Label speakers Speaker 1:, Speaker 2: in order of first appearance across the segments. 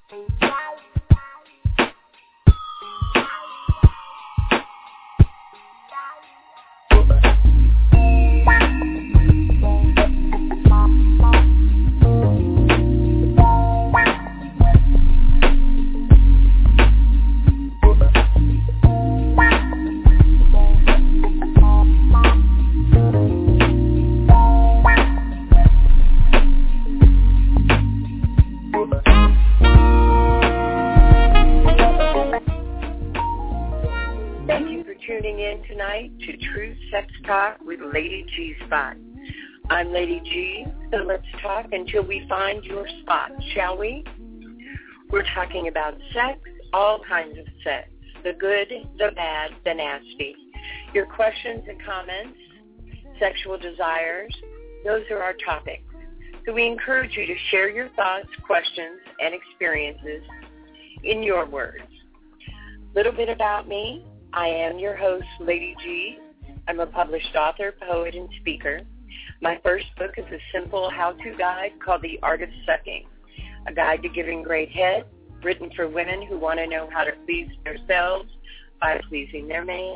Speaker 1: Lady G Spot. I'm Lady G, so let's talk until we find your spot, shall we? We're talking about sex, all kinds of sex, the good, the bad, the nasty. Your questions and comments, sexual desires, those are our topics. So we encourage you to share your thoughts, questions, and experiences in your words. A little bit about me. I am your host, Lady G. I'm a published author, poet, and speaker. My first book is a simple how-to guide called The Art of Sucking, a guide to giving great head, written for women who want to know how to please themselves by pleasing their man.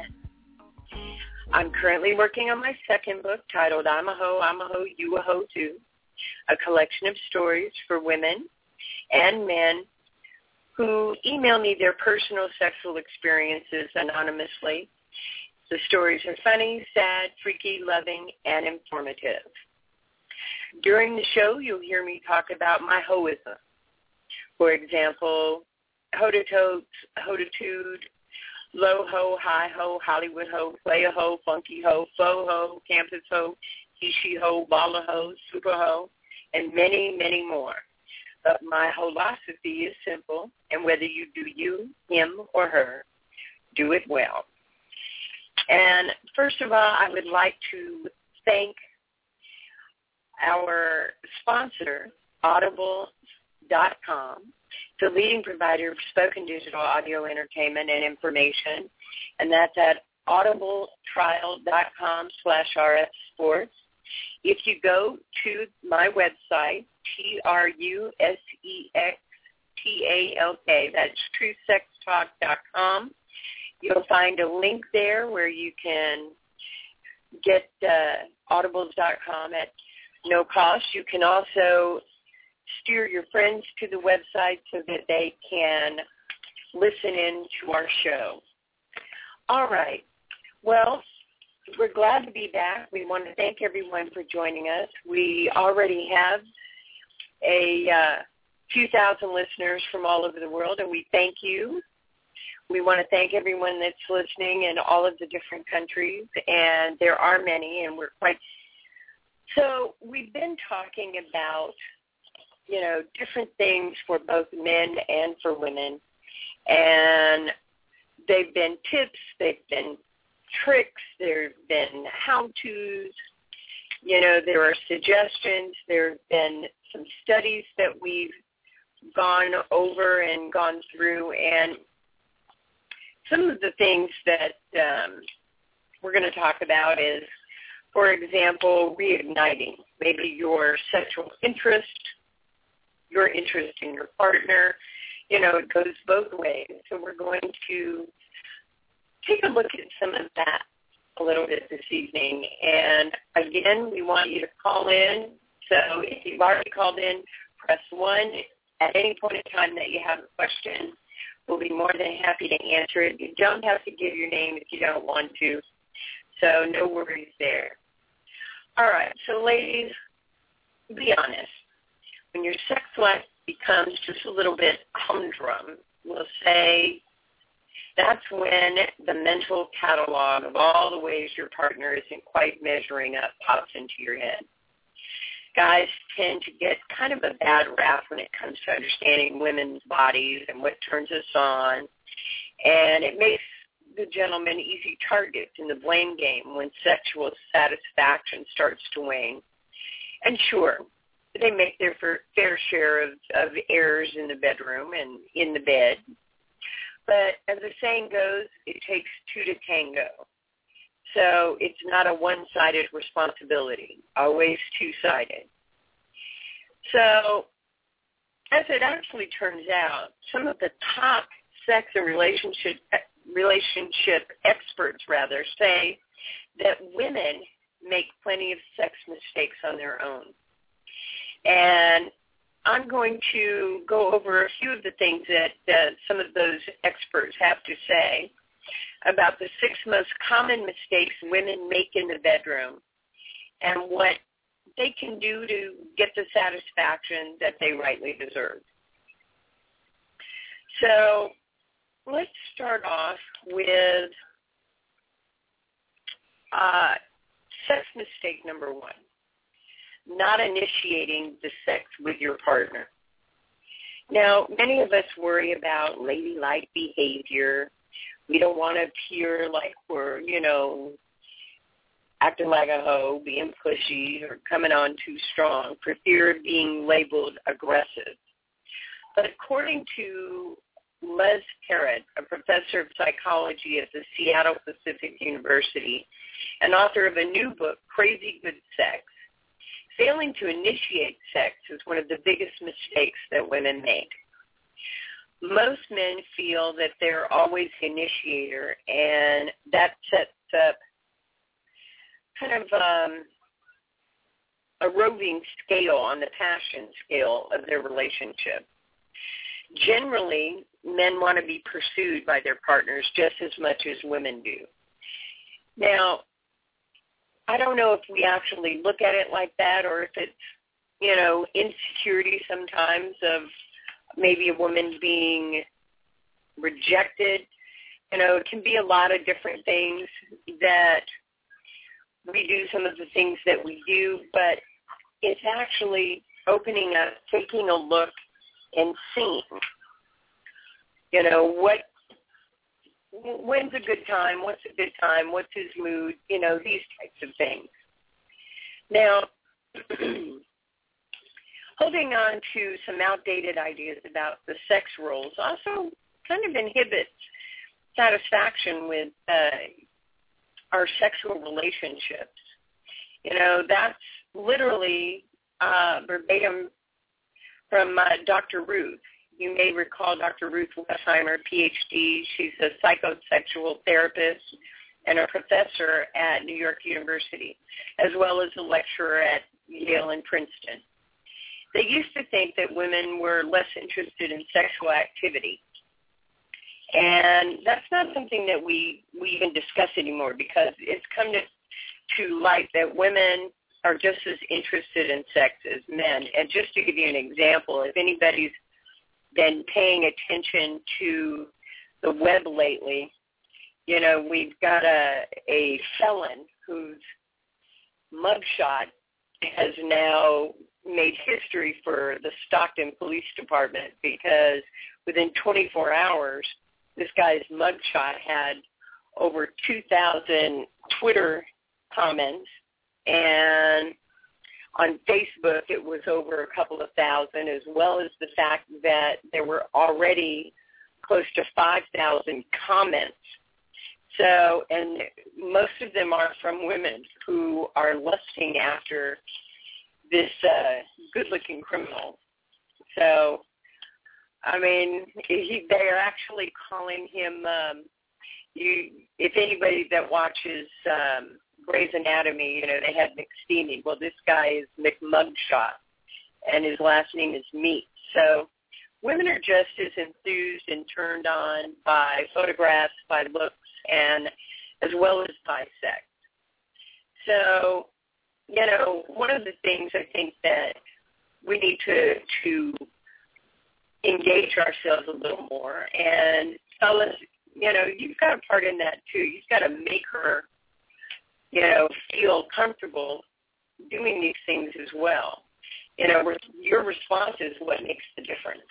Speaker 1: I'm currently working on my second book titled I'm a Hoe, You a Hoe Too, a collection of stories for women and men who email me their personal sexual experiences anonymously. The stories are funny, sad, freaky, loving, and informative. During the show, you'll hear me talk about my hoism. For example, hoe-to-totes, hoe-to-tude, low hoe, high hoe, Hollywood hoe, play a hoe, funky hoe, faux hoe, campus hoe, he-she hoe, baller hoe, super hoe, and many, many more. But my philosophy is simple, and whether you do you, him, or her, do it well. And first of all, I would like to thank our sponsor, Audible.com, the leading provider of spoken digital audio entertainment and information, and that's at audibletrial.com/rfsports. If you go to my website, TRUSEXTALK, that's truesextalk.com, you'll find a link there where you can get audibles.com at no cost. You can also steer your friends to the website so that they can listen in to our show. All right. Well, we're glad to be back. We want to thank everyone for joining us. We already have a few thousand listeners from all over the world, and we thank you. We want to thank everyone that's listening in all of the different countries, and there are many, and we're quite... So we've been talking about, different things for both men and for women, and they've been tips, they've been tricks, there have been how-tos, there are suggestions, there have been some studies that we've gone over and gone through, and some of the things that we're going to talk about is, for example, reigniting maybe your sexual interest, your interest in your partner. It goes both ways. So we're going to take a look at some of that a little bit this evening. And, again, we want you to call in. So if you've already called in, press 1 at any point in time that you have a question. We'll be more than happy to answer it. You don't have to give your name if you don't want to, so no worries there. All right, so ladies, be honest. When your sex life becomes just a little bit humdrum, we'll say that's when the mental catalog of all the ways your partner isn't quite measuring up pops into your head. Guys tend to get kind of a bad rap when it comes to understanding women's bodies and what turns us on. And it makes the gentlemen easy targets in the blame game when sexual satisfaction starts to wane. And sure, they make their fair share of errors in the bedroom and in the bed. But as the saying goes, it takes two to tango. So it's not a one-sided responsibility, always two-sided. So as it actually turns out, some of the top sex and relationship experts, say that women make plenty of sex mistakes on their own. And I'm going to go over a few of the things that some of those experts have to say about the 6 most common mistakes women make in the bedroom and what they can do to get the satisfaction that they rightly deserve. So let's start off with sex mistake number 1. Not initiating the sex with your partner. Now, many of us worry about ladylike behavior. We don't want to appear like we're, acting like a hoe, being pushy, or coming on too strong for fear of being labeled aggressive. But according to Les Parrott, a professor of psychology at the Seattle Pacific University and author of a new book, Crazy Good Sex, failing to initiate sex is one of the biggest mistakes that women make. Most men feel that they're always the initiator, and that sets up kind of a roving scale on the passion scale of their relationship. Generally, men want to be pursued by their partners just as much as women do. Now, I don't know if we actually look at it like that or if it's, insecurity sometimes of maybe a woman being rejected. It can be a lot of different things that we do, some of the things that we do, but it's actually opening up, taking a look and seeing, when's a good time, what's a good time, what's his mood, these types of things. Now, holding on to some outdated ideas about the sex roles also kind of inhibits satisfaction with our sexual relationships. That's literally verbatim from Dr. Ruth. You may recall Dr. Ruth Westheimer, Ph.D. She's a psychosexual therapist and a professor at New York University, as well as a lecturer at Yale and Princeton. They used to think that women were less interested in sexual activity. And that's not something that we even discuss anymore because it's come to light that women are just as interested in sex as men. And just to give you an example, if anybody's been paying attention to the web lately, we've got a felon whose mugshot has now made history for the Stockton Police Department because within 24 hours, this guy's mugshot had over 2,000 Twitter comments, and on Facebook it was over a couple of thousand, as well as the fact that there were already close to 5,000 comments. So, and most of them are from women who are lusting after this good-looking criminal. So, I mean, they are actually calling him, if anybody that watches Grey's Anatomy, they have McSteamy. Well, this guy is McMugshot, and his last name is Meat. So women are just as enthused and turned on by photographs, by looks, and as well as by sex. So, one of the things I think that we need to engage ourselves a little more. And fellas, you've got a part in that too. You've got to make her, feel comfortable doing these things as well. Your response is what makes the difference.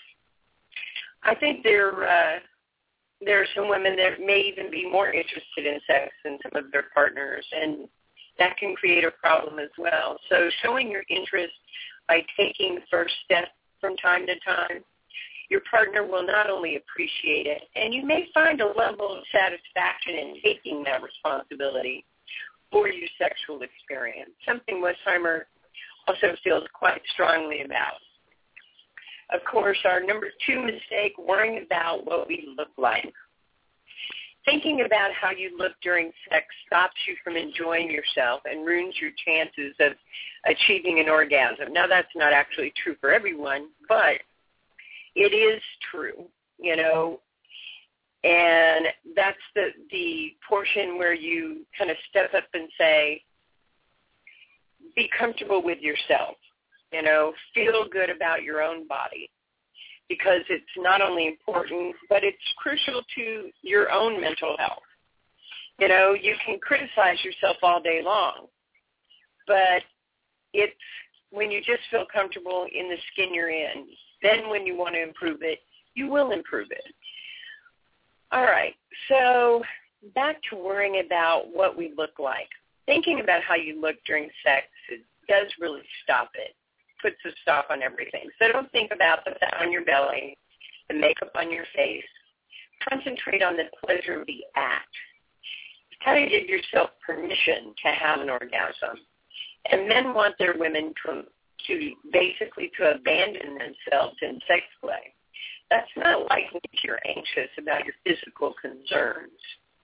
Speaker 1: I think there are some women that may even be more interested in sex than some of their partners, and that can create a problem as well. So showing your interest by taking the first step from time to time, your partner will not only appreciate it, and you may find a level of satisfaction in taking that responsibility for your sexual experience, something Westheimer also feels quite strongly about. of course, our number 2 mistake, worrying about what we look like. Thinking about how you look during sex stops you from enjoying yourself and ruins your chances of achieving an orgasm. Now, that's not actually true for everyone, but it is true, you know, and that's the portion where you kind of step up and say, be comfortable with yourself, you know, feel good about your own body, because it's not only important, but it's crucial to your own mental health. You know, you can criticize yourself all day long, but it's when you just feel comfortable in the skin you're in, then when you want to improve it, you will improve it. All right, so back to worrying about what we look like. Thinking about how you look during sex, it does really stop it. Puts a stop on everything. So don't think about the fat on your belly, the makeup on your face. Concentrate on the pleasure of the act. Kind of give yourself permission to have an orgasm. And men want their women to basically to abandon themselves in sex play. That's not likely if you're anxious about your physical concerns.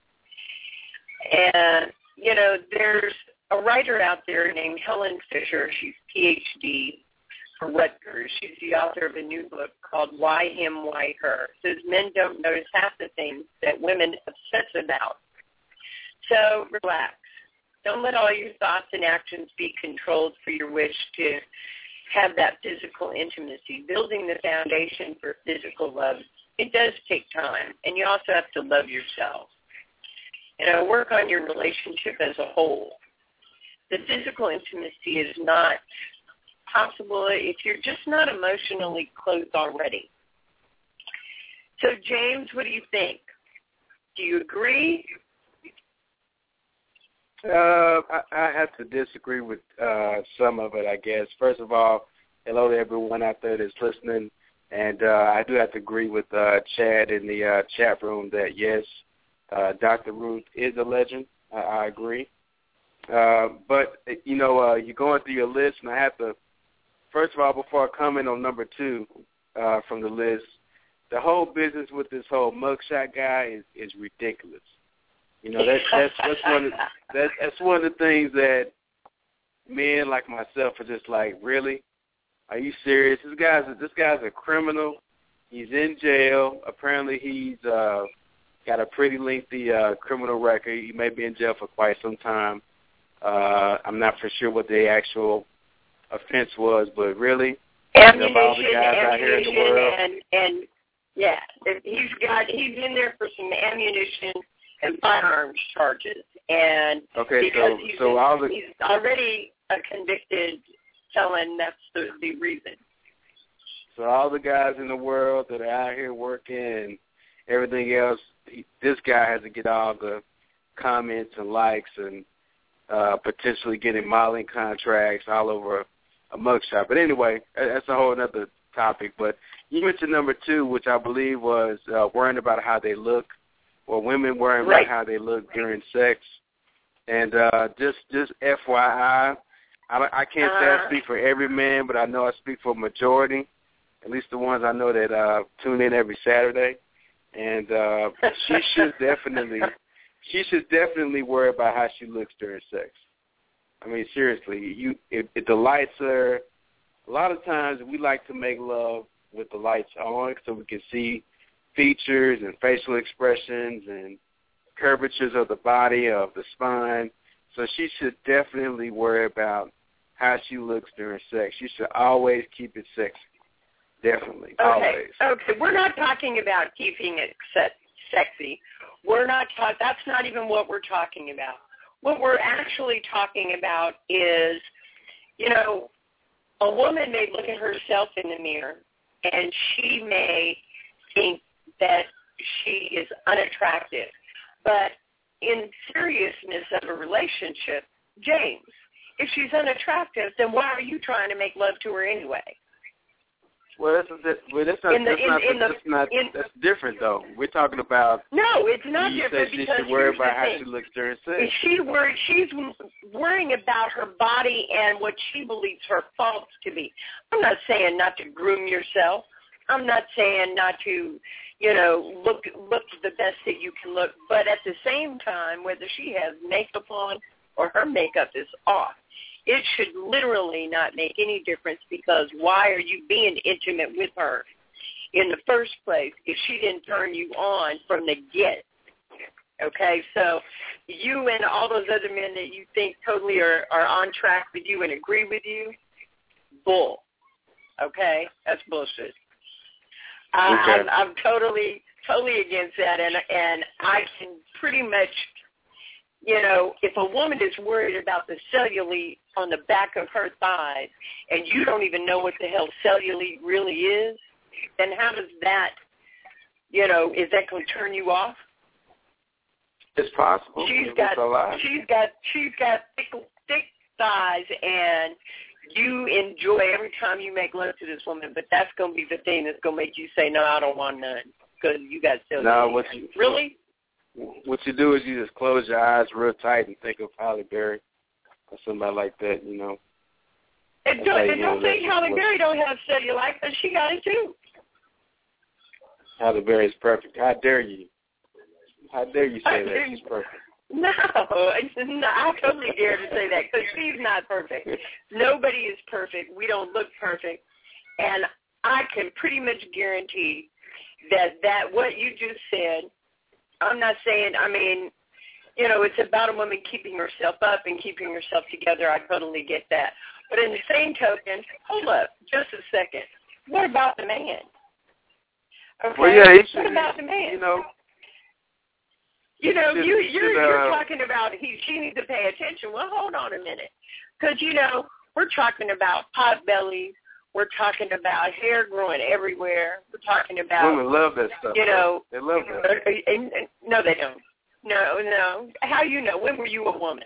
Speaker 1: And, you know, there's a writer out there named Helen Fisher. She's PhD for Rutgers. She's the author of a new book called Why Him, Why Her. It says men don't notice half the things that women obsess about. So relax. Don't let all your thoughts and actions be controlled for your wish to have that physical intimacy. Building the foundation for physical love, it does take time, and you also have to love yourself. You know, work on your relationship as a whole. The physical intimacy is not possible if you're just not emotionally close already. So, James, what do you think? Do you agree?
Speaker 2: I have to disagree with some of it, I guess. First of all, hello to everyone out there that's listening. And I do have to agree with Chad in the chat room that, yes, Dr. Ruth is a legend. I agree. But, you know, you're going through your list, and I have to, first of all, before I comment on number 2 from the list, the whole business with this whole mugshot guy is ridiculous. You know, that's one of the things that men like myself are just like, really? Are you serious? This guy's a criminal. He's in jail. Apparently he's got a pretty lengthy criminal record. He may be in jail for quite some time. I'm not for sure what the actual offense was, but really,
Speaker 1: ammunition,
Speaker 2: all the guys out here in the world.
Speaker 1: And yeah, he's in there for some ammunition and firearms charges, and
Speaker 2: okay,
Speaker 1: because
Speaker 2: he's
Speaker 1: already a convicted felon, that's the reason.
Speaker 2: So all the guys in the world that are out here working and everything else, this guy has to get all the comments and likes and potentially getting modeling contracts all over a mugshot. But anyway, that's a whole other topic. But you mentioned number 2, which I believe was worrying about how they look, or women worrying about how they look during sex. And just FYI, I can't say I speak for every man, but I know I speak for a majority, at least the ones I know that tune in every Saturday. And she should definitely worry about how she looks during sex. I mean, seriously, if the lights are, a lot of times we like to make love with the lights on so we can see features and facial expressions and curvatures of the body, of the spine. So she should definitely worry about how she looks during sex. She should always keep it sexy. Definitely, always.
Speaker 1: Okay, we're not talking about keeping it sexy. That's not even what we're talking about. What we're actually talking about is, you know, a woman may look at herself in the mirror and she may think that she is unattractive. But in seriousness of a relationship, James, if she's unattractive, then why are you trying to make love to her anyway?
Speaker 2: Well, that's different, though. We're talking about.
Speaker 1: No, it's not different
Speaker 2: she
Speaker 1: because
Speaker 2: should worry about how she looks during sex.
Speaker 1: She's worrying about her body and what she believes her faults to be. I'm not saying not to groom yourself I'm not saying not to, look the best that you can look, but at the same time, whether she has makeup on or her makeup is off, it should literally not make any difference, because why are you being intimate with her in the first place if she didn't turn you on from the get? Okay, so you and all those other men that you think totally are on track with you and agree with you, bull. Okay, that's bullshit. I'm totally against that, and I can pretty much, if a woman is worried about the cellulite on the back of her thighs, and you don't even know what the hell cellulite really is, then how does that, is that going to turn you off?
Speaker 2: It's possible.
Speaker 1: She's got thick thighs, and you enjoy every time you make love to this woman, but that's going to be the thing that's going to make you say, no, I don't want none, because you got cellulite.
Speaker 2: No,
Speaker 1: really?
Speaker 2: What you do is you just close your eyes real tight and think of Halle Berry or somebody like that,
Speaker 1: And don't think Halle Berry don't have cellulite, because she got it too.
Speaker 2: Halle Berry is perfect. How dare you? How dare you say that she's perfect?
Speaker 1: No, I totally dare to say that, because she's not perfect. Nobody is perfect. We don't look perfect. And I can pretty much guarantee that what you just said, I'm not saying, it's about a woman keeping herself up and keeping herself together. I totally get that. But in the same token, hold up, just a second. What about the man? Okay.
Speaker 2: Well, yeah,
Speaker 1: what about the man? You're talking about she needs to pay attention. Well, hold on a minute. Because, we're talking about pot bellies. We're talking about hair growing everywhere. We're talking about...
Speaker 2: Women love that stuff. They love that.
Speaker 1: No, they don't. No. How you know? When were you a woman?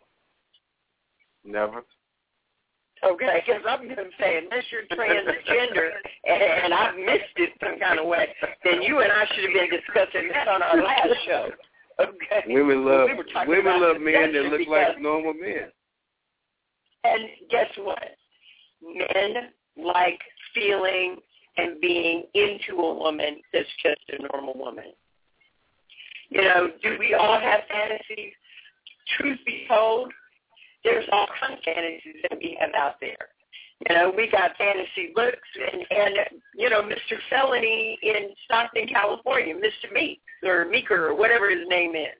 Speaker 2: Never.
Speaker 1: Okay, because I'm going to say, unless you're transgender and I've missed it some kind of way, then you and I should have been discussing that on our last show. Okay.
Speaker 2: Women love men that look like normal men.
Speaker 1: And guess what? Men like feeling and being into a woman that's just a normal woman. Do we all have fantasies? Truth be told, there's all kinds of fantasies that we have out there. We got fantasy looks, and Mr. Felony in Stockton, California, Mr. Meeks or Meeker or whatever his name is.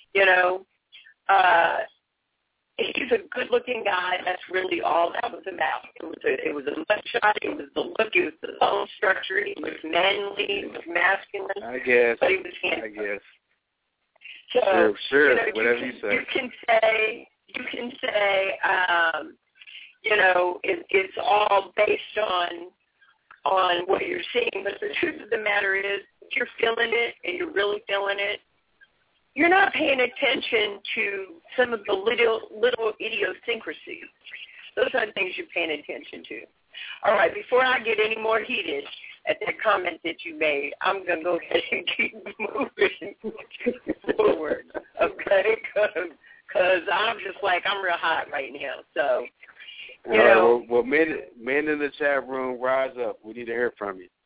Speaker 1: He's a good-looking guy. That's really all that was about. It was a mugshot. It was the look. It was the bone structure. He was manly. He was masculine.
Speaker 2: I guess.
Speaker 1: But he was handsome.
Speaker 2: I guess.
Speaker 1: So,
Speaker 2: sure. Whatever you say.
Speaker 1: You can say, it's all based on what you're seeing. But the truth of the matter is, if you're feeling it and you're really feeling it, you're not paying attention to some of the little idiosyncrasies. Those are the things you're paying attention to. All right, before I get any more heated at that comment that you made, I'm going to go ahead and keep moving forward, okay? Because I'm just like, I'm real hot right now. So,
Speaker 2: Well, men in the chat room, rise up. We need to hear from you.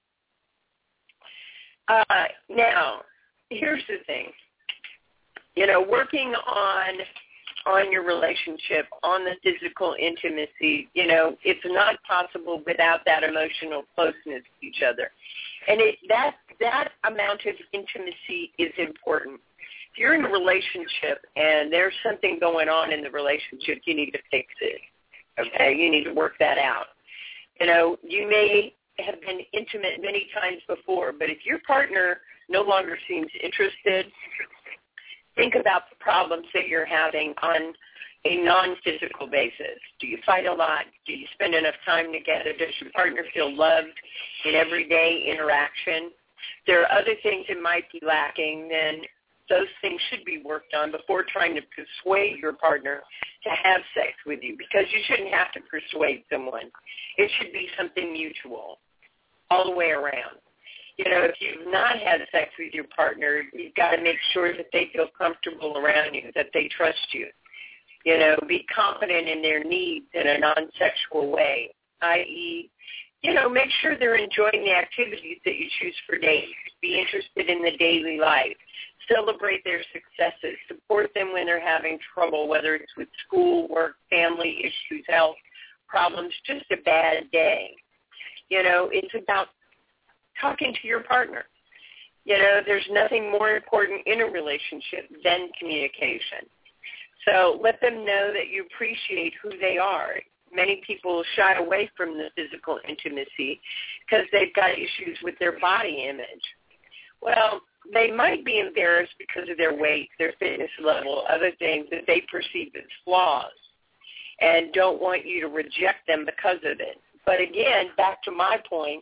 Speaker 1: Now, here's the thing. Working on your relationship, on the physical intimacy, it's not possible without that emotional closeness to each other. And that amount of intimacy is important. If you're in a relationship and there's something going on in the relationship, you need to fix it. Okay? You need to work that out. You may have been intimate many times before, but if your partner no longer seems interested, think about the problems that you're having on a non-physical basis. Do you fight a lot? Do you spend enough time together? Does your partner feel loved in everyday interaction? There are other things that might be lacking, then those things should be worked on before trying to persuade your partner to have sex with you, because you shouldn't have to persuade someone. It should be something mutual all the way around. If you've not had sex with your partner, you've got to make sure that they feel comfortable around you, that they trust you. Be confident in their needs in a non-sexual way, i.e., make sure they're enjoying the activities that you choose for dates. Be interested in the daily life. Celebrate their successes. Support them when they're having trouble, whether it's with school, work, family issues, health problems, just a bad day. It's about talking to your partner. There's nothing more important in a relationship than communication. So let them know that you appreciate who they are. Many people shy away from the physical intimacy because they've got issues with their body image. Well, they might be embarrassed because of their weight, their fitness level, other things that they perceive as flaws, and don't want you to reject them because of it. But again, back to my point,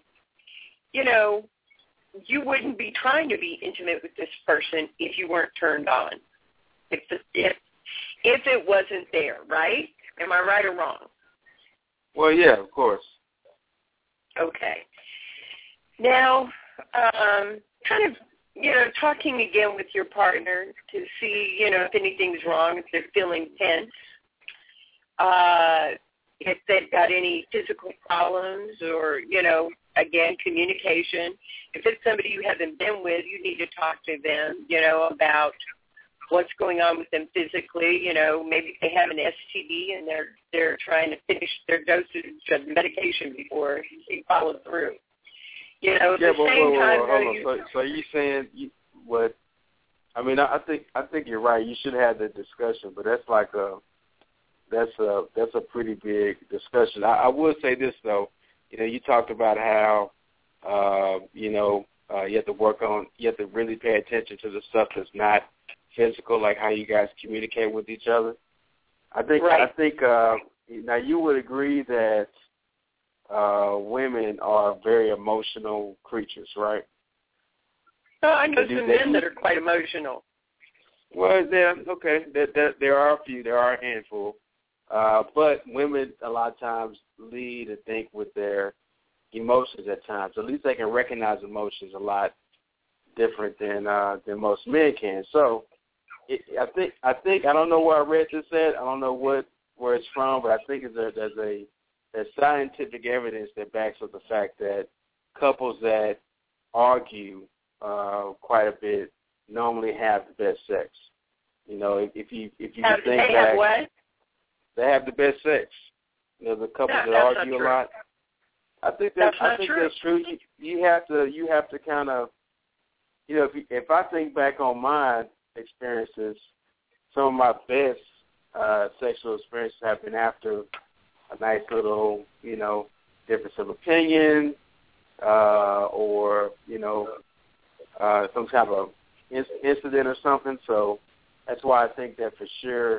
Speaker 1: you wouldn't be trying to be intimate with this person if you weren't turned on, if it wasn't there, right? Am I right or wrong?
Speaker 2: Well, yeah, of course.
Speaker 1: Okay. Now, kind of, talking again with your partner to see, if anything's wrong, if they're feeling tense, if they've got any physical problems or, again, communication. If it's somebody you haven't been with, you need to talk to them, about what's going on with them physically. Maybe they have an STD and they're trying to finish their dosage of medication before they follow through. At the same time,
Speaker 2: hold on. So you saying what? I mean, I think you're right. You should have the discussion, but that's like that's a pretty big discussion. I would say this though. You talked about how you have to work on. You have to really pay attention to the stuff that's not physical, like how you guys communicate with each other. I think now you would agree that women are very emotional creatures, right?
Speaker 1: Oh, I know some men that are quite emotional.
Speaker 2: Well, okay. There are a few. There are a handful. But women a lot of times lead and think with their emotions at times. At least they can recognize emotions a lot different than most men can. So I think I don't know where I read this at. I don't know where it's from, but I think there's scientific evidence that backs up the fact that couples that argue quite a bit normally have the best sex. If you think back,
Speaker 1: what?
Speaker 2: They have the best sex. The couples that argue a lot. I think that's true. You have to kind of, if I think back on my experiences, some of my best sexual experiences have been after a nice little, difference of opinion, or some kind of incident or something. So that's why I think that for sure.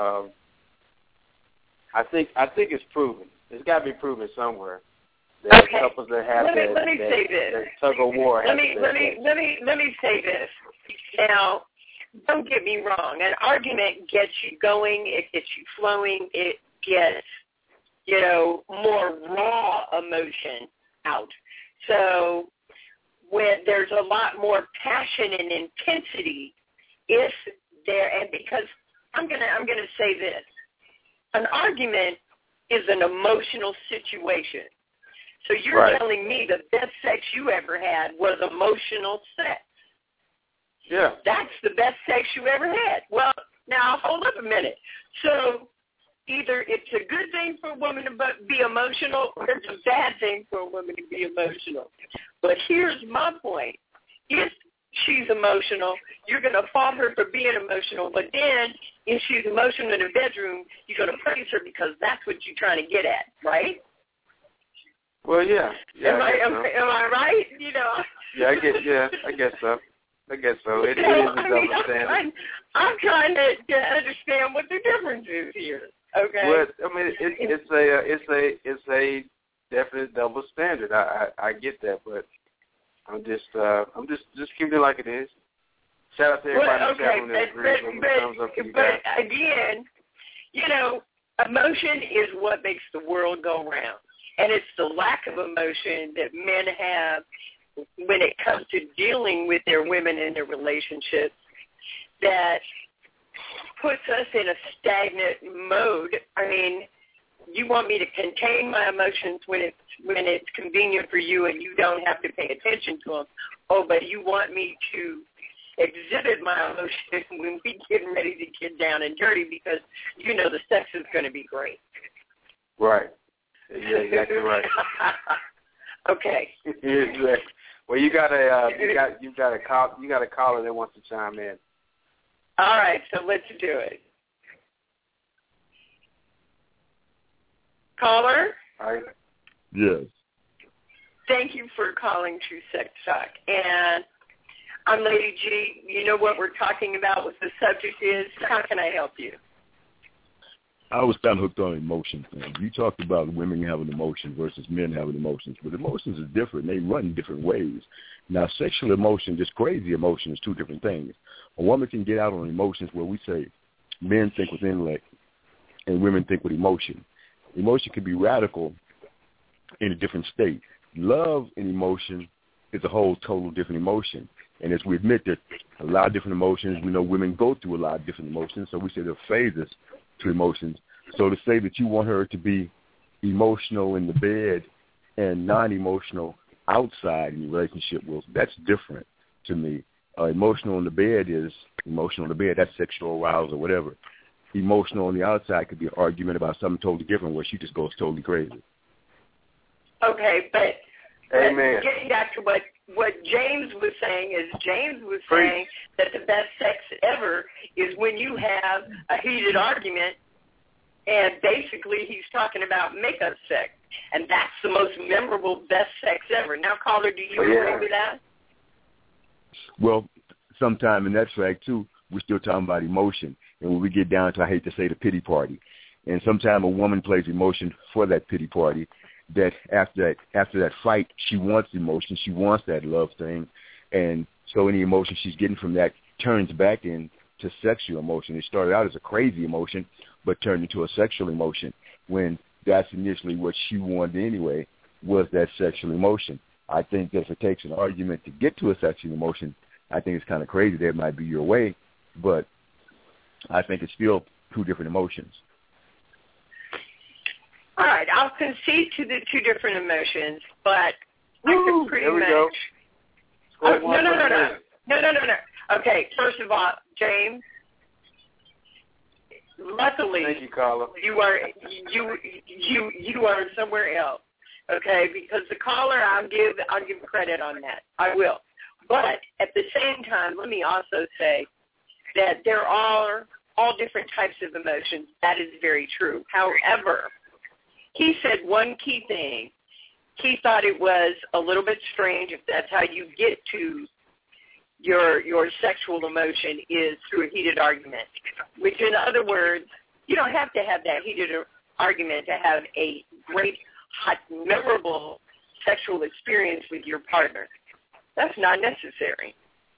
Speaker 2: I think it's proven. It's got to be proven somewhere. That couples that have that tug of war.
Speaker 1: Let me say this. Now, don't get me wrong. An argument gets you going. It gets you flowing. It gets more raw emotion out. So when there's a lot more passion and intensity, because I'm gonna say this. An argument is an emotional situation. So you're telling me the best sex you ever had was emotional sex.
Speaker 2: Yeah.
Speaker 1: That's the best sex you ever had. Well, now hold up a minute. So either it's a good thing for a woman to be emotional or it's a bad thing for a woman to be emotional. But here's my point. If she's emotional, you're going to fault her for being emotional. But then if she's emotional in the bedroom, you're going to praise her because that's what you're trying to get at, right?
Speaker 2: Well, yeah.
Speaker 1: Am I right?
Speaker 2: Yeah, I guess so. It is a double standard.
Speaker 1: I'm trying to understand what the difference is here. Okay.
Speaker 2: Well, I mean, it's a definite double standard. I get that, but I'm just keeping it like it is. Shout out to everybody in the chat room that agrees with me. Thumbs up to you guys.
Speaker 1: But again, emotion is what makes the world go round. And it's the lack of emotion that men have when it comes to dealing with their women in their relationships that puts us in a stagnant mode. I mean, you want me to contain my emotions when it's convenient for you and you don't have to pay attention to them. Oh, but you want me to exhibit my emotions when we get ready to get down and dirty because you know the sex is going to be great.
Speaker 2: Right. Yeah, exactly right.
Speaker 1: Okay.
Speaker 2: Exactly. Well, you got a caller that wants to chime in.
Speaker 1: All right, so let's do it. Caller?
Speaker 2: All right.
Speaker 3: Yes.
Speaker 1: Thank you for calling True Sex Talk. And I'm Lady G. You know what we're talking about, what the subject is. How can I help you?
Speaker 3: I was kind of hooked on emotion thing. You talked about women having emotions versus men having emotions, but emotions are different. They run different ways. Now, sexual emotion, just crazy emotion, is two different things. A woman can get out on emotions where we say men think with intellect and women think with emotion. Emotion can be radical in a different state. Love and emotion is a whole total different emotion. And as we admit that a lot of different emotions, we know women go through a lot of different emotions, so we say there are phases to emotions. So to say that you want her to be emotional in the bed and non-emotional outside in your relationship, well, that's different to me. Emotional in the bed is emotional in the bed. That's sexual arousal or whatever. Emotional on the outside could be an argument about something totally different where she just goes totally crazy.
Speaker 1: Okay, but
Speaker 2: Amen.
Speaker 1: Getting back to what James was saying saying that the best sex ever is when you have a heated argument, and basically he's talking about makeup sex, and that's the most memorable best sex ever. Now, caller, do you agree with that?
Speaker 3: Well, sometime in that fact, too, we're still talking about emotion. And when we get down to, I hate to say, the pity party, and sometimes a woman plays emotion for that pity party, that after that fight, she wants emotion, she wants that love thing, and so any emotion she's getting from that turns back into sexual emotion. It started out as a crazy emotion, but turned into a sexual emotion when that's initially what she wanted anyway, was that sexual emotion. I think that if it takes an argument to get to a sexual emotion, I think it's kind of crazy that it might be your way, but I think it's still two different emotions.
Speaker 1: All right, I'll concede to the two different emotions, but I could pretty much.
Speaker 2: Go.
Speaker 1: No. Okay, first of all, James, luckily,
Speaker 2: thank you, caller.
Speaker 1: You are somewhere else. Okay, because the caller, I'll give credit on that. I will. But at the same time, let me also say that there are all different types of emotions. That is very true. However, he said one key thing. He thought it was a little bit strange if that's how you get to your sexual emotion is through a heated argument, which in other words, you don't have to have that heated argument to have a great, hot, memorable sexual experience with your partner. That's not necessary.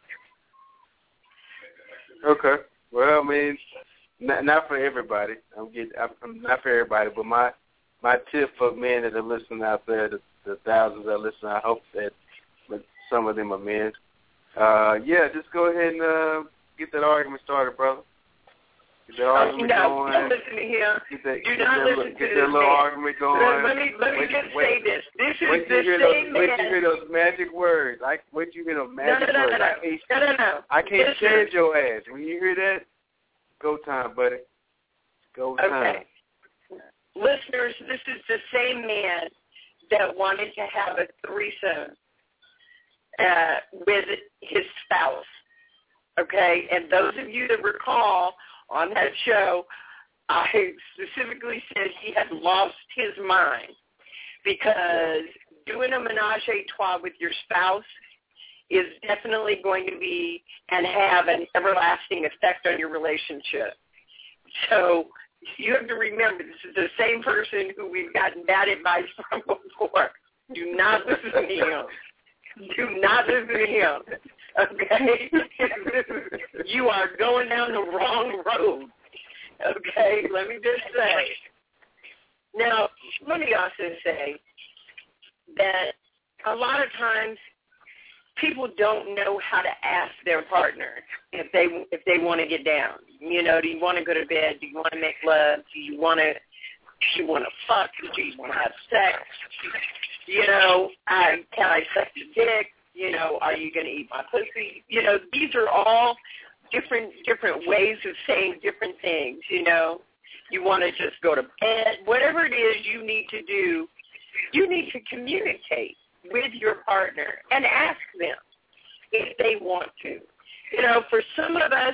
Speaker 2: Okay. Well, I mean, not for everybody. I'm not for everybody, but my tip for men that are listening out there, the thousands that are listening, I hope that some of them are men. Just go ahead and get that argument started, brother. Get that argument going.
Speaker 1: Don't listen to him. Do not listen to
Speaker 2: this little argument going.
Speaker 1: Let me just say this. This is
Speaker 2: the same man. Wait till you hear those magic words. Wait till you hear those magic words.
Speaker 1: No.
Speaker 2: I can't stand your ass. When you hear that, go time, buddy. Go time.
Speaker 1: Okay. Listeners, this is the same man that wanted to have a threesome with his spouse, okay? And those of you that recall on that show, I specifically said he had lost his mind because doing a menage a trois with your spouse is definitely going to be and have an everlasting effect on your relationship. So you have to remember, this is the same person who we've gotten bad advice from before. Do not listen to him. Do not listen to him. Okay? You are going down the wrong road. Okay? Let me just say. Now, let me also say that a lot of times people don't know how to ask their partner if they want to get down. You know, do you want to go to bed? Do you want to make love? Do you want to Do you want to fuck? Do you want to have sex? You know, can I suck your dick? You know, are you going to eat my pussy? You know, these are all different ways of saying different things, you know. You want to just go to bed. Whatever it is you need to do, you need to communicate with your partner and ask them if they want to. You know, for some of us,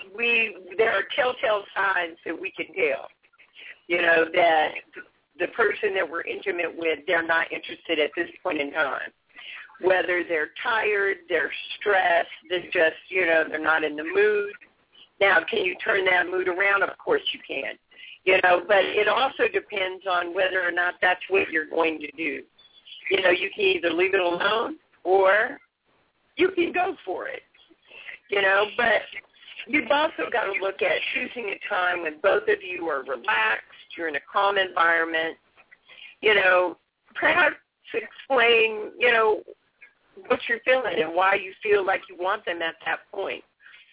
Speaker 1: there are telltale signs that we can tell, you know, that the person that we're intimate with, they're not interested at this point in time. Whether they're tired, they're stressed, they're just, you know, they're not in the mood. Now, can you turn that mood around? Of course you can. You know, but it also depends on whether or not that's what you're going to do. You know, you can either leave it alone or you can go for it. You know, but you've also got to look at choosing a time when both of you are relaxed, you're in a calm environment. You know, perhaps explain, you know, what you're feeling and why you feel like you want them at that point.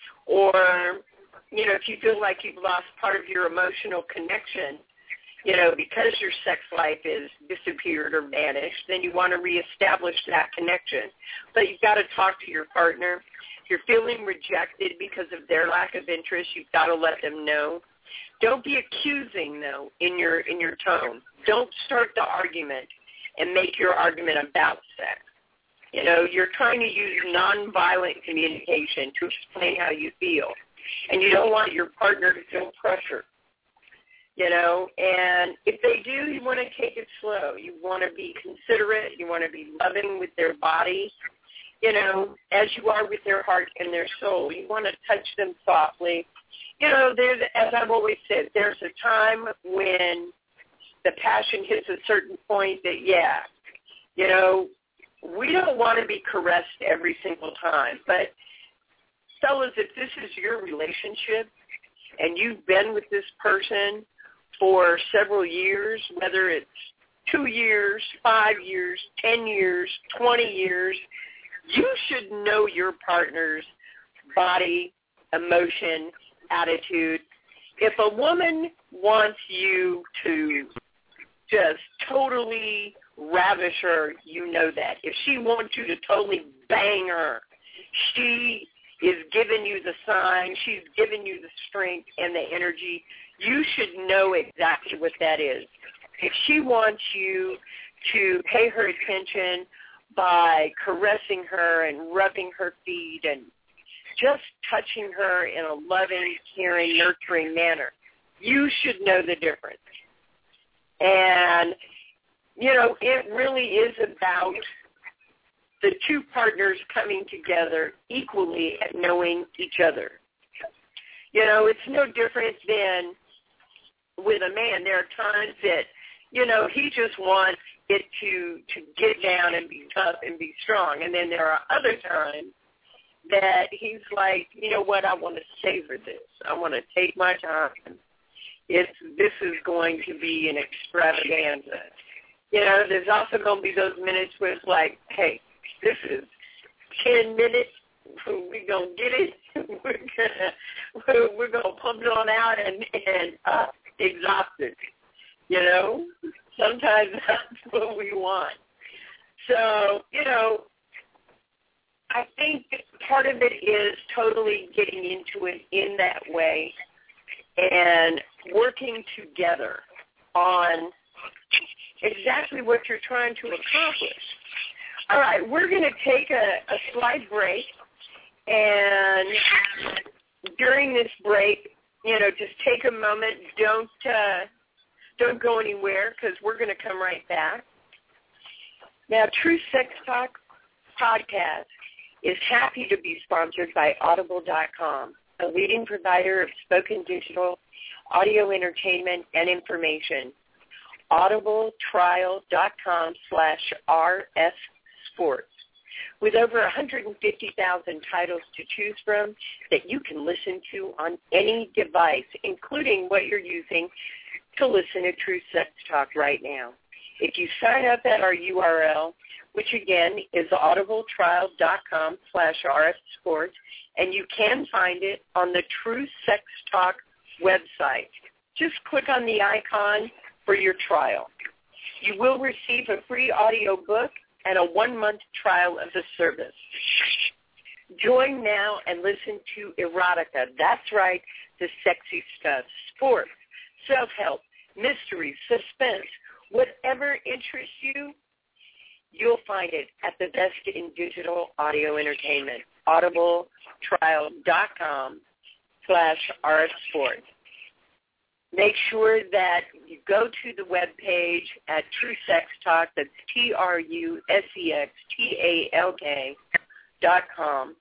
Speaker 1: Or, you know, if you feel like you've lost part of your emotional connection, you know, because your sex life is disappeared or vanished, then you want to reestablish that connection. But you've got to talk to your partner. If you're feeling rejected because of their lack of interest, you've got to let them know. Don't be accusing, though, in your tone. Don't start the argument and make your argument about sex. You know, you're trying to use nonviolent communication to explain how you feel. And you don't want your partner to feel pressure, you know. And if they do, you want to take it slow. You want to be considerate. You want to be loving with their body, you know, as you are with their heart and their soul. You want to touch them softly. You know, as I've always said, there's a time when the passion hits a certain point that, yeah, you know, we don't want to be caressed every single time. But, fellas, if this is your relationship and you've been with this person for several years, whether it's 2 years, 5 years, 10 years, 20 years, you should know your partner's body, emotion, attitude. If a woman wants you to just totally ravish her, you know that. If she wants you to totally bang her, she is giving you the sign, she's giving you the strength and the energy. You should know exactly what that is. If she wants you to pay her attention by caressing her and rubbing her feet and just touching her in a loving, caring, nurturing manner, you should know the difference. And, you know, it really is about the two partners coming together equally at knowing each other. You know, it's no different than with a man. There are times that, you know, he just wants it to get down and be tough and be strong. And then there are other times that he's like, you know what, I want to savor this. I want to take my time. This is going to be an extravaganza. You know, there's also going to be those minutes where it's like, hey, this is 10 minutes. We're going to get it. We're going to pump it on out and exhausted. You know, sometimes that's what we want. So, you know, I think part of it is totally getting into it in that way and working together on exactly what you're trying to accomplish. All right, we're going to take a slight break, and during this break, you know, just take a moment. Don't go anywhere because we're going to come right back. Now, True Sex Talk Podcast is happy to be sponsored by Audible.com, a leading provider of spoken digital audio entertainment and information. audibletrial.com/RSSports. With over 150,000 titles to choose from that you can listen to on any device, including what you're using to listen to True Sex Talk right now. If you sign up at our URL, which again is audibletrial.com/RSSports, and you can find it on the True Sex Talk website. Just click on the icon for your trial. You will receive a free audio book and a 1-month trial of the service. Join now and listen to erotica. That's right, the sexy stuff. Sports, self-help, mystery, suspense, whatever interests you, you'll find it at the best in digital audio entertainment, audibletrial.com/rfsport. Make sure that you go to the webpage at True Sex Talk, that's TrueSexTalk.com.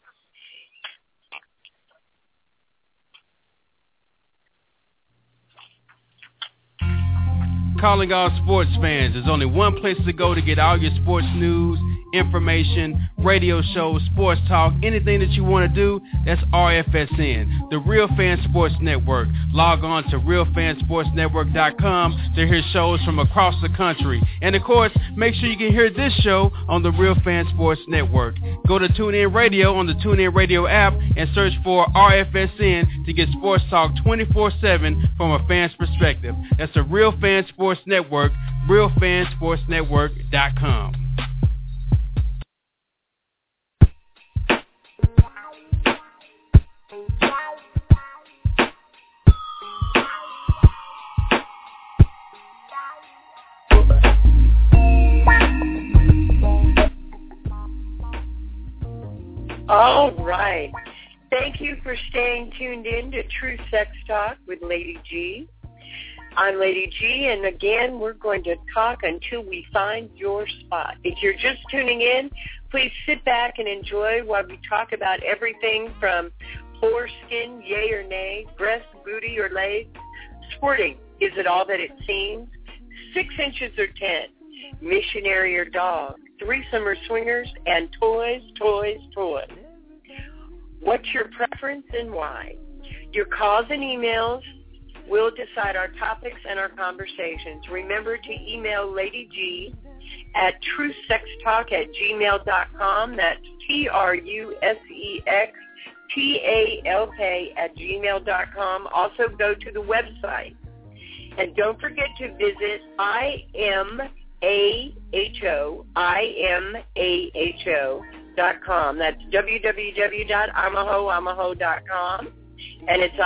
Speaker 4: Calling all sports fans. There's only one place to go to get all your sports news, information, radio shows, sports talk, anything that you want to do, that's RFSN, the Real Fan Sports Network. Log on to realfansportsnetwork.com to hear shows from across the country. And of course, make sure you can hear this show on the Real Fan Sports Network. Go to TuneIn Radio on the TuneIn Radio app and search for RFSN to get sports talk 24/7 from a fan's perspective. That's the Real Fan Sports Network, realfansportsnetwork.com.
Speaker 1: All right. Thank you for staying tuned in to True Sex Talk with Lady G. I'm Lady G, and again, we're going to talk until we find your spot. If you're just tuning in, please sit back and enjoy while we talk about everything from foreskin, yay or nay, breast, booty, or legs, squirting, is it all that it seems, 6 inches or 10, missionary or dog, threesome or swingers, and toys, toys, toys. What's your preference and why? Your calls and emails will decide our topics and our conversations. Remember to email Lady G at truesextalk@gmail.com. That's TrueSexTalk@gmail.com. Also go to the website. And don't forget to visit IMAHO.com. That's www.imaho.com. And it's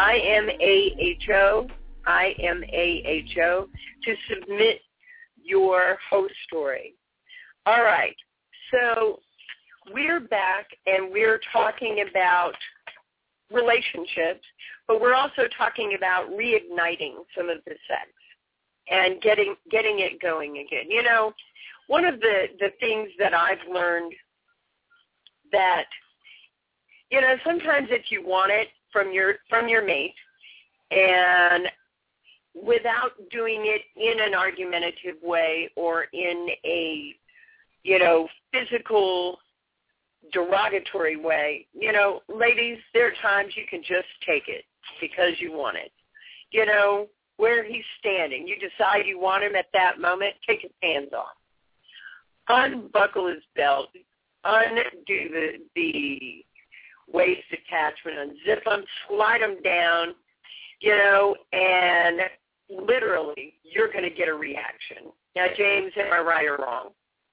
Speaker 1: IMAHO to submit your host story. All right. So we're back and we're talking about relationships, but we're also talking about reigniting some of the sex and getting it going again. You know, one of the things that I've learned that, you know, sometimes if you want it from your mate and without doing it in an argumentative way or in a, you know, physical derogatory way, you know, ladies, there are times you can just take it because you want it. You know, where he's standing, you decide you want him at that moment, take his hands off. Unbuckle his belt, undo the waist attachment, unzip them, slide them down, you know, and literally you're going to get a reaction. Now, James, am I right or wrong?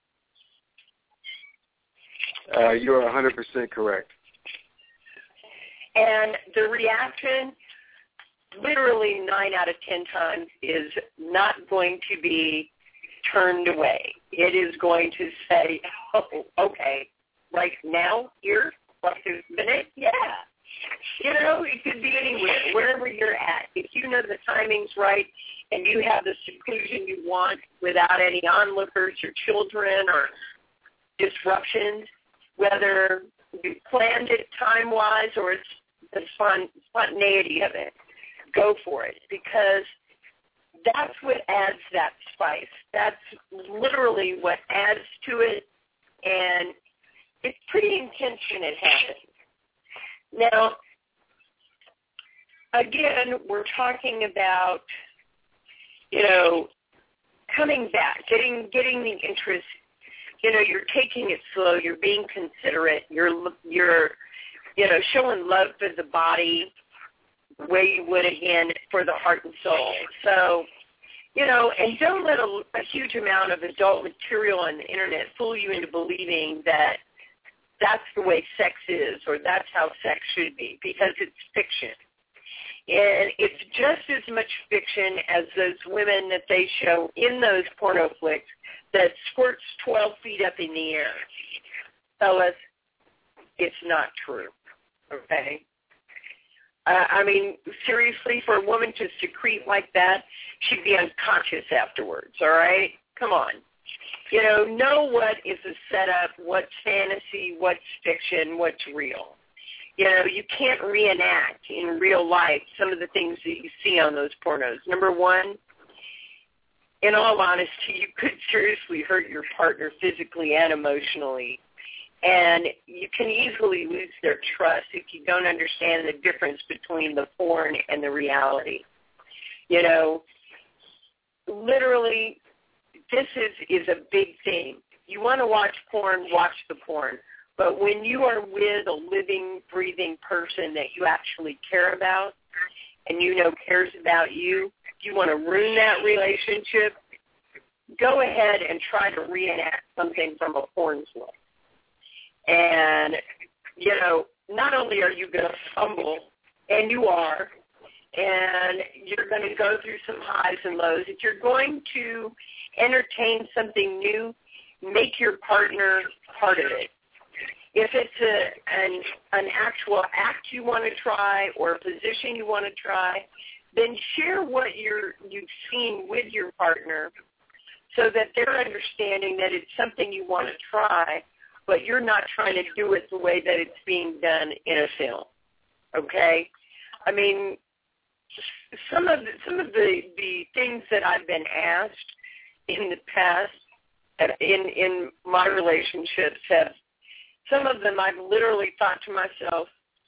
Speaker 2: You're 100% correct.
Speaker 1: And the reaction, literally 9 out of 10 times, is not going to be turned away. It is going to say, oh, okay, like now, here, like this minute, yeah. You know, it could be anywhere, wherever you're at. If you know the timing's right and you have the seclusion you want without any onlookers or children or disruptions, whether you planned it time-wise or it's the spontaneity of it, go for it, because that's what adds that spice. That's literally what adds to it, and it's pretty intense when it happens. Now, again, we're talking about, you know, coming back, getting the interest. You know, you're taking it slow. You're being considerate. You're you know, showing love for the body the way you would, again, for the heart and soul. So And don't let a huge amount of adult material on the internet fool you into believing that that's the way sex is or that's how sex should be, because it's fiction. And it's just as much fiction as those women that they show in those porno flicks that squirts 12 feet up in the air. Fellas, it's not true, okay? I mean, seriously, for a woman to secrete like that, she'd be unconscious afterwards, all right? Come on. Know what is a setup, what's fantasy, what's fiction, what's real. You can't reenact in real life some of the things that you see on those pornos. Number one, in all honesty, you could seriously hurt your partner physically and emotionally. And you can easily lose their trust if you don't understand the difference between the porn and the reality. Literally, this is a big thing. You want to watch porn, watch the porn. But when you are with a living, breathing person that you actually care about and cares about you, you want to ruin that relationship, go ahead and try to reenact something from a porn flick. And, not only are you going to fumble, and you are, and you're going to go through some highs and lows, if you're going to entertain something new, make your partner part of it. If it's an actual act you want to try or a position you want to try, then share what you've seen with your partner so that they're understanding that it's something you want to try, but you're not trying to do it the way that it's being done in a film, okay? I mean, some of the things that I've been asked in the past in my relationships some of them I've literally thought to myself,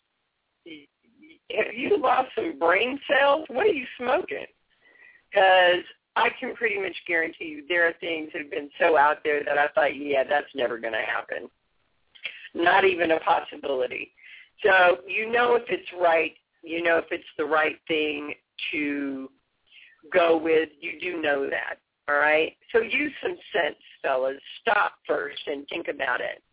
Speaker 1: have you lost some brain cells? What are you smoking? Because I can pretty much guarantee you there are things that have been so out there that I thought, yeah, that's never going to happen. Not even a possibility. So if it's right, if it's the right thing to go with, you do know that, all right? So use some sense, fellas. Stop first and think about it.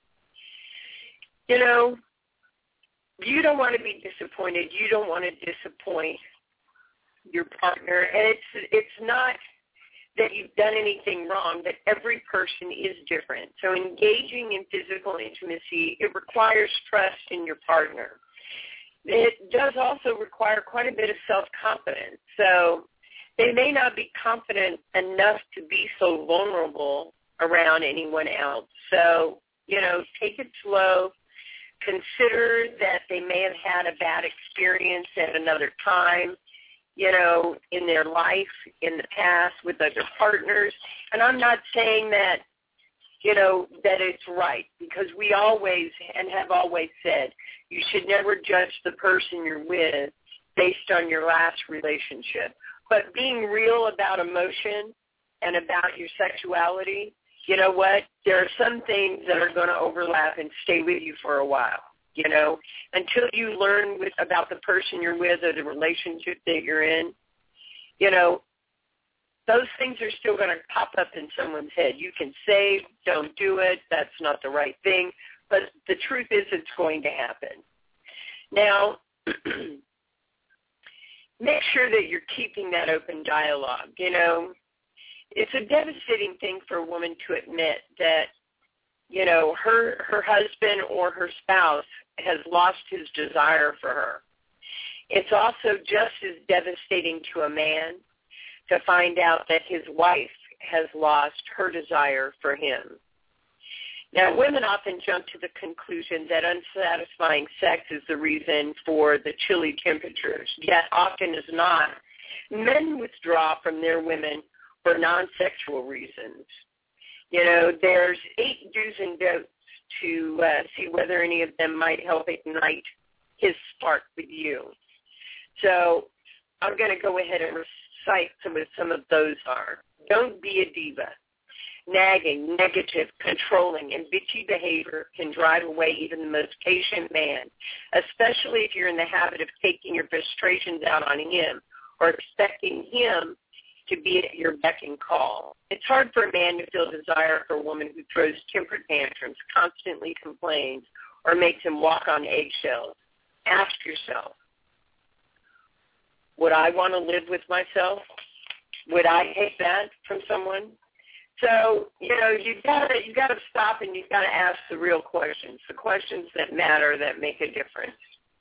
Speaker 1: You don't want to be disappointed. You don't want to disappoint your partner. And it's not that you've done anything wrong, but every person is different. So engaging in physical intimacy, it requires trust in your partner. It does also require quite a bit of self-confidence. So they may not be confident enough to be so vulnerable around anyone else. So, take it slow. Consider that they may have had a bad experience at another time, in their life, in the past, with other partners. And I'm not saying that, that it's right, because we always and have always said you should never judge the person you're with based on your last relationship. But being real about emotion and about your sexuality, you know what? There are some things that are going to overlap and stay with you for a while, until you learn about the person you're with or the relationship that you're in, those things are still going to pop up in someone's head. You can say, don't do it, that's not the right thing, but the truth is it's going to happen. Now, make sure that you're keeping that open dialogue, It's a devastating thing for a woman to admit that, her husband or her spouse has lost his desire for her. It's also just as devastating to a man to find out that his wife has lost her desire for him. Now, women often jump to the conclusion that unsatisfying sex is the reason for the chilly temperatures, yet often is not. Men withdraw from their women for non-sexual reasons. There's 8 do's and don'ts to see whether any of them might help ignite his spark with you. So I'm going to go ahead and recite some of those are. Don't be a diva. Nagging, negative, controlling, and bitchy behavior can drive away even the most patient man, especially if you're in the habit of taking your frustrations out on him or expecting him to be at your beck and call. It's hard for a man to feel desire for a woman who throws temper tantrums, constantly complains, or makes him walk on eggshells. Ask yourself, would I want to live with myself? Would I take that from someone? So, you've got to stop and you've got to ask the real questions, the questions that matter, that make a difference.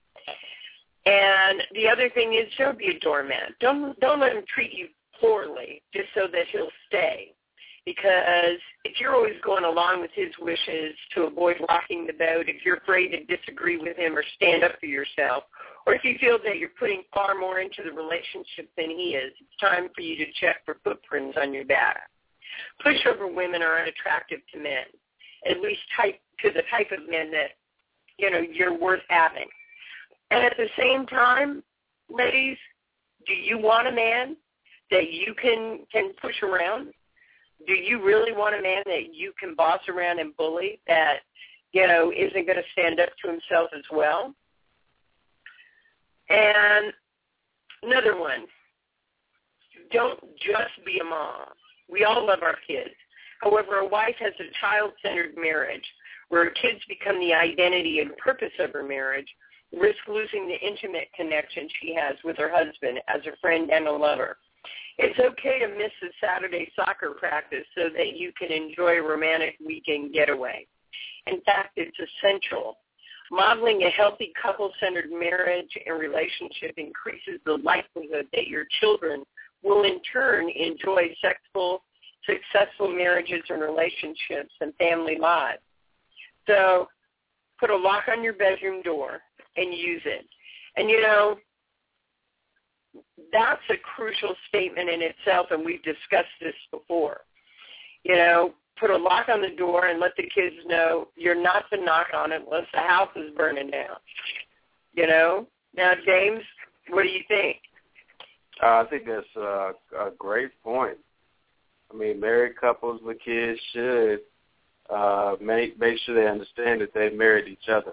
Speaker 1: And the other thing is, don't be a doormat. Don't let him treat you poorly just so that he'll stay. Because if you're always going along with his wishes to avoid rocking the boat, if you're afraid to disagree with him or stand up for yourself, or if you feel that you're putting far more into the relationship than he is, it's time for you to check for footprints on your back. Pushover women are unattractive to men, at least to the type of men that, you're worth having. And at the same time, ladies, do you want a man that you can push around? Do you really want a man that you can boss around and bully, that, isn't going to stand up to himself as well? And another one, don't just be a mom. We all love our kids. However, a wife has a child-centered marriage where her kids become the identity and purpose of her marriage, risk losing the intimate connection she has with her husband as a friend and a lover. It's okay to miss a Saturday soccer practice so that you can enjoy a romantic weekend getaway. In fact, it's essential. Modeling a healthy couple-centered marriage and relationship increases the likelihood that your children will in turn enjoy successful marriages and relationships and family lives. So put a lock on your bedroom door and use it. And, that's a crucial statement in itself, and we've discussed this before. Put a lock on the door and let the kids know you're not to knock on it unless the house is burning down. Now, James, what do you think?
Speaker 2: I think that's a great point. I mean, married couples with kids should make sure they understand that they married each other.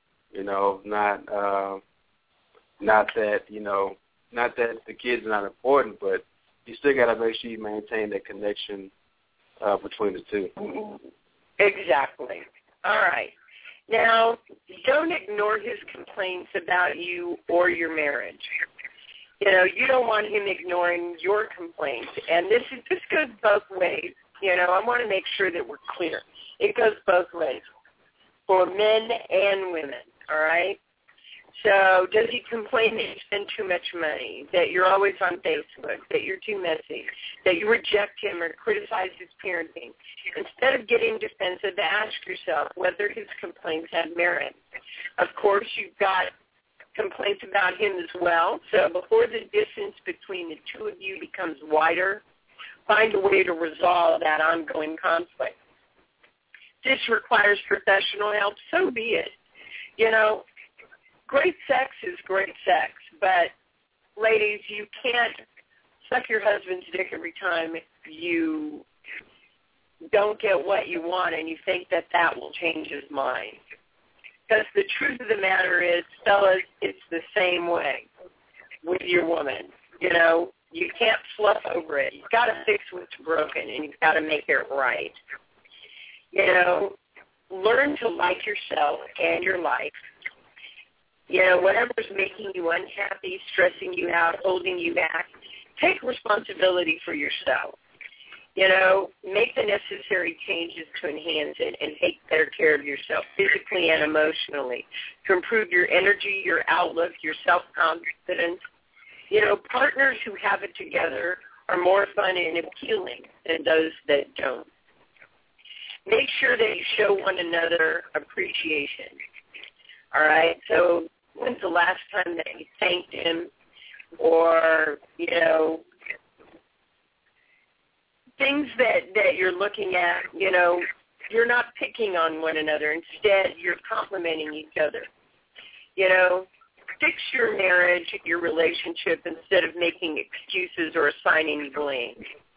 Speaker 2: Not that the kids are not important, but you still got to make sure you maintain that connection between the two.
Speaker 1: Exactly. All right. Now, don't ignore his complaints about you or your marriage. You don't want him ignoring your complaints. And this goes both ways. I want to make sure that we're clear. It goes both ways for men and women, all right? So does he complain that you spend too much money, that you're always on Facebook, that you're too messy, that you reject him or criticize his parenting? Instead of getting defensive, ask yourself whether his complaints have merit. Of course, you've got complaints about him as well. So before the distance between the two of you becomes wider, find a way to resolve that ongoing conflict. If this requires professional help, so be it. Great sex is great sex, but ladies, you can't suck your husband's dick every time you don't get what you want and you think that will change his mind. Because the truth of the matter is, fellas, it's the same way with your woman. You can't fluff over it. You've got to fix what's broken, and you've got to make it right. Learn to like yourself and your life. Whatever's making you unhappy, stressing you out, holding you back, take responsibility for yourself. Make the necessary changes to enhance it and take better care of yourself physically and emotionally to improve your energy, your outlook, your self-confidence. Partners who have it together are more fun and appealing than those that don't. Make sure that you show one another appreciation. All right? So when's the last time that you thanked him or, things that you're looking at, you're not picking on one another. Instead, you're complimenting each other. Fix your marriage, your relationship, instead of making excuses or assigning blame.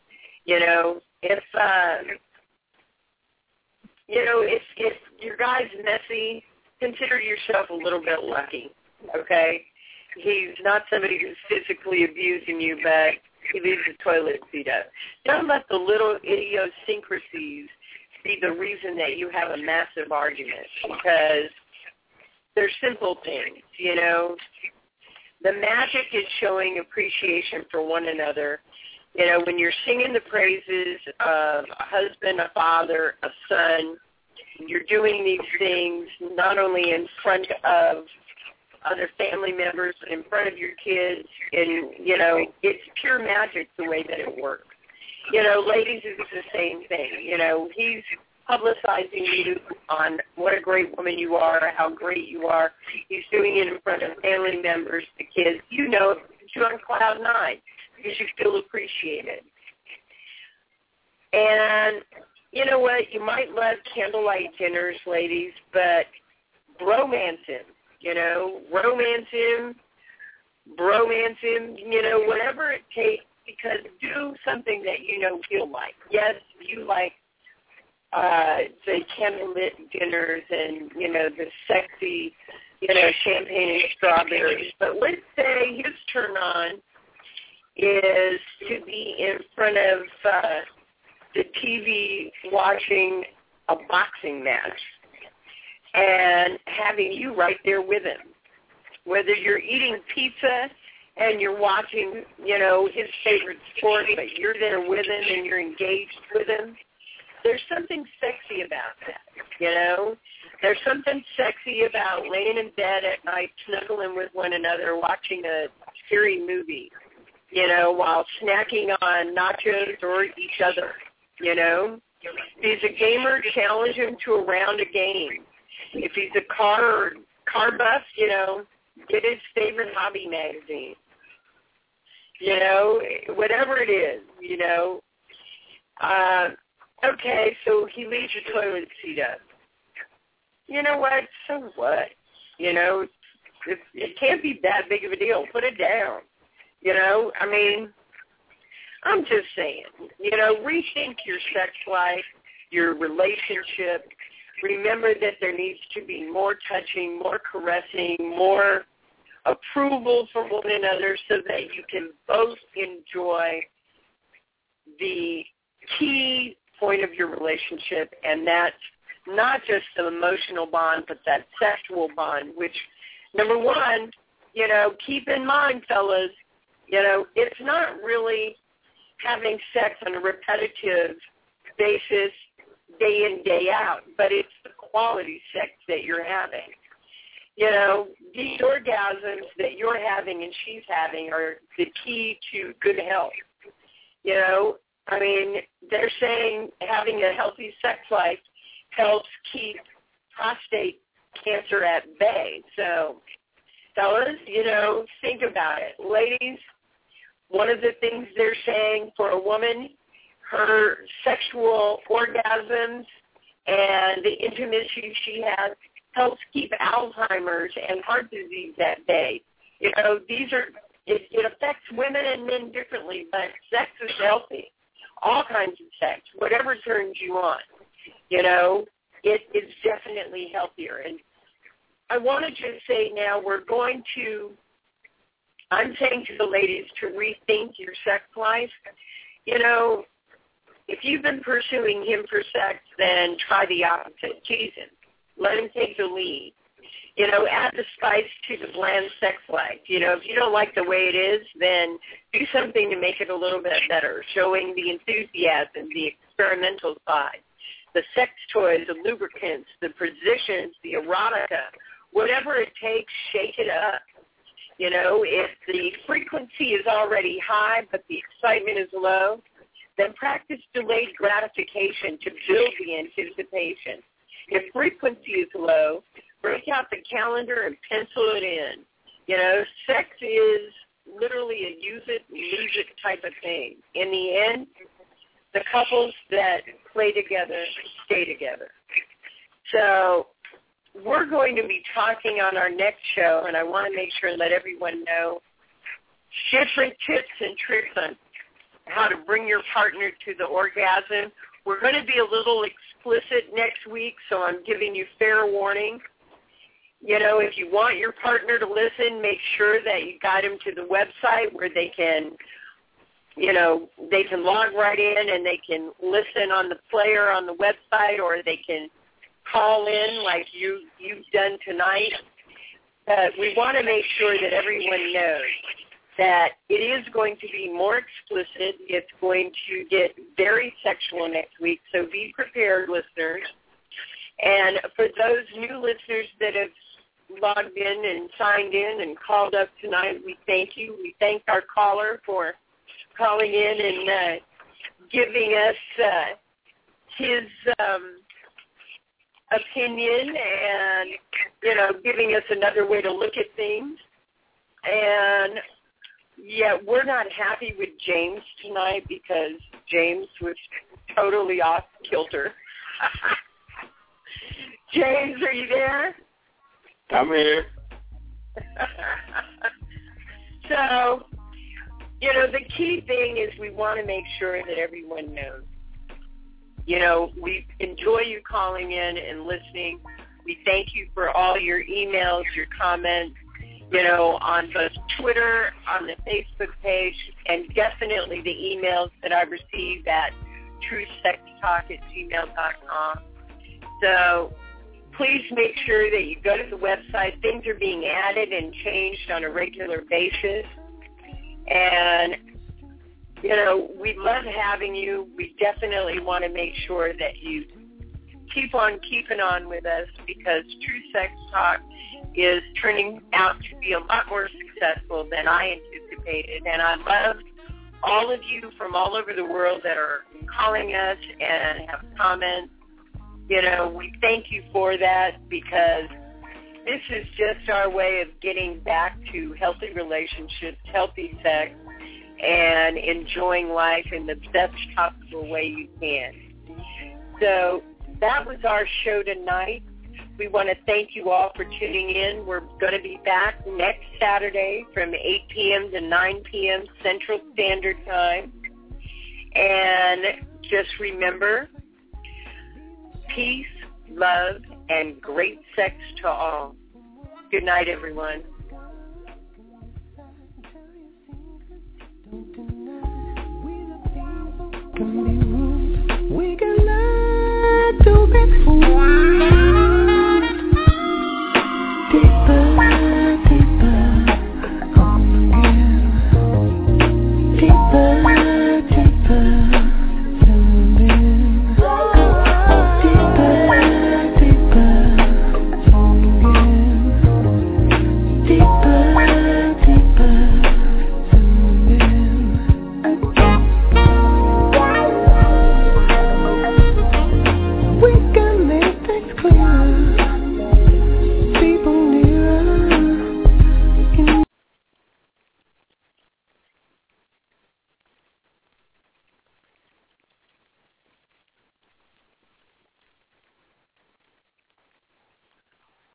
Speaker 1: If your guy's messy, consider yourself a little bit lucky, okay? He's not somebody who's physically abusing you, but he leaves the toilet seat up. Don't let the little idiosyncrasies be the reason that you have a massive argument, because they're simple things, you know. The magic is showing appreciation for one another. You know, when you're singing the praises of a husband, a father, a son, you're doing these things not only in front of other family members, but in front of your kids. And, you know, it's pure magic the way that it works. You know, ladies, it's the same thing. You know, he's publicizing you on what a great woman you are, how great you are. He's doing it in front of family members, the kids. You know, you're on cloud nine because you feel appreciated. And you know what? You might love candlelight dinners, ladies, but bromance him. You know, romance him, bromance him, you know, whatever it takes, because do something that you know he'll like. Yes, you like the candlelit dinners and, you know, the sexy, you know, champagne and strawberries. But let's say his turn on is to be in front of the TV watching a boxing match and having you right there with him. Whether you're eating pizza and you're watching, you know, his favorite sport, but you're there with him and you're engaged with him, there's something sexy about that, you know? There's something sexy about laying in bed at night, snuggling with one another, watching a scary movie, you know, while snacking on nachos or each other, you know? If he's a gamer, challenge him to a round of game. If he's a car buff, you know, get his favorite hobby magazine. You know, whatever it is, you know. Okay, so he leaves your toilet seat up. You know what? So what? You know, it can't be that big of a deal. Put it down. You know, I mean, I'm just saying, you know, rethink your sex life, your relationship. Remember that there needs to be more touching, more caressing, more approval for one another so that you can both enjoy the key point of your relationship, and that's not just the emotional bond, but that sexual bond, which, number one, you know, keep in mind, fellas, you know, it's not really having sex on a repetitive basis day in, day out, but it's the quality sex that you're having. You know, these orgasms that you're having and she's having are the key to good health. You know, I mean, they're saying having a healthy sex life helps keep prostate cancer at bay. So, fellas, you know, think about it. Ladies, one of the things they're saying for a woman, her sexual orgasms and the intimacy she has helps keep Alzheimer's and heart disease at bay. You know, it affects women and men differently, but sex is healthy. All kinds of sex, whatever turns you on, you know, it is definitely healthier. And I want to just say now I'm saying to the ladies to rethink your sex life. You know, if you've been pursuing him for sex, then try the opposite. Tease him. Let him take the lead. You know, add the spice to the bland sex life. You know, if you don't like the way it is, then do something to make it a little bit better, showing the enthusiasm, the experimental side, the sex toys, the lubricants, the positions, the erotica, whatever it takes, shake it up. You know, if the frequency is already high but the excitement is low, then practice delayed gratification to build the anticipation. If frequency is low, break out the calendar and pencil it in. You know, sex is literally a use it, lose it type of thing. In the end, the couples that play together stay together. So we're going to be talking on our next show, and I want to make sure and let everyone know different tips and tricks on how to bring your partner to the orgasm. We're going to be a little explicit next week, so I'm giving you fair warning. You know, if you want your partner to listen, make sure that you guide them to the website where they can they can log right in and they can listen on the player on the website, or they can call in like you've done tonight. We want to make sure that everyone knows that it is going to be more explicit. It's going to get very sexual next week, so be prepared, listeners. And for those new listeners that have logged in and signed in and called up tonight, we thank you. We thank our caller for calling in and giving us his opinion and, giving us another way to look at things. And, we're not happy with James tonight because James was totally off kilter. James, are you there?
Speaker 2: I'm here.
Speaker 1: So, the key thing is we want to make sure that everyone knows. We enjoy you calling in and listening. We thank you for all your emails, your comments, on both Twitter, on the Facebook page, and definitely the emails that I receive at truesextalk@gmail.com. So please make sure that you go to the website. Things are being added and changed on a regular basis. And, we love having you. We definitely want to make sure that you keep on keeping on with us, because True Sex Talk is turning out to be a lot more successful than I anticipated. And I love all of you from all over the world that are calling us and have comments. We thank you for that, because this is just our way of getting back to healthy relationships, healthy sex, and enjoying life in the best possible way you can. So that was our show tonight. We want to thank you all for tuning in. We're going to be back next Saturday from 8 p.m. to 9 p.m. Central Standard Time. And just remember, peace, love, and great sex to all. Good night, everyone.